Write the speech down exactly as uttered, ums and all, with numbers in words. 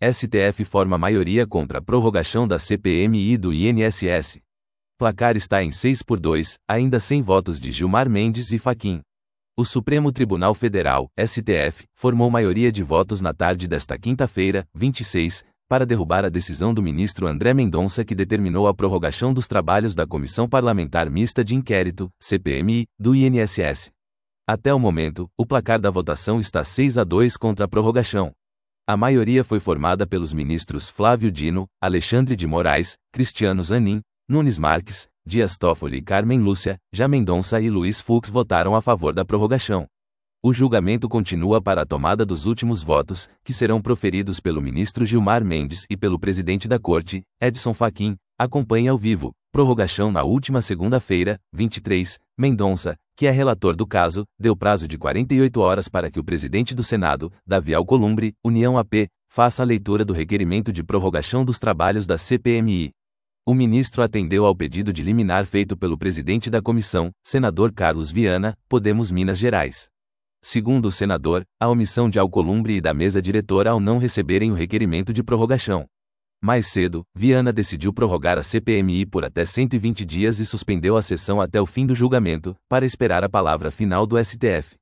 S T F forma maioria contra a prorrogação da C P M I e do I N S S. Placar está em seis por dois, ainda sem votos de Gilmar Mendes e Fachin. O Supremo Tribunal Federal, S T F, formou maioria de votos na tarde desta quinta-feira, vinte e seis, para derrubar a decisão do ministro André Mendonça que determinou a prorrogação dos trabalhos da Comissão Parlamentar Mista de Inquérito, C P M I, do I N S S. Até o momento, o placar da votação está seis a dois contra a prorrogação. A maioria foi formada pelos ministros Flávio Dino, Alexandre de Moraes, Cristiano Zanin, Nunes Marques, Dias Toffoli e Carmen Lúcia. Já Mendonça e Luiz Fux votaram a favor da prorrogação. O julgamento continua para a tomada dos últimos votos, que serão proferidos pelo ministro Gilmar Mendes e pelo presidente da Corte, Edson Fachin. Acompanhe ao vivo. Prorrogação na última segunda-feira, vinte e três, Mendonça, que é relator do caso, deu prazo de quarenta e oito horas para que o presidente do Senado, Davi Alcolumbre, União A P, faça a leitura do requerimento de prorrogação dos trabalhos da C P M I. O ministro atendeu ao pedido de liminar feito pelo presidente da comissão, senador Carlos Viana, Podemos Minas Gerais. Segundo o senador, a omissão de Alcolumbre e da mesa diretora ao não receberem o requerimento de prorrogação. Mais cedo, Viana decidiu prorrogar a C P M I por até cento e vinte dias e suspendeu a sessão até o fim do julgamento, para esperar a palavra final do S T F.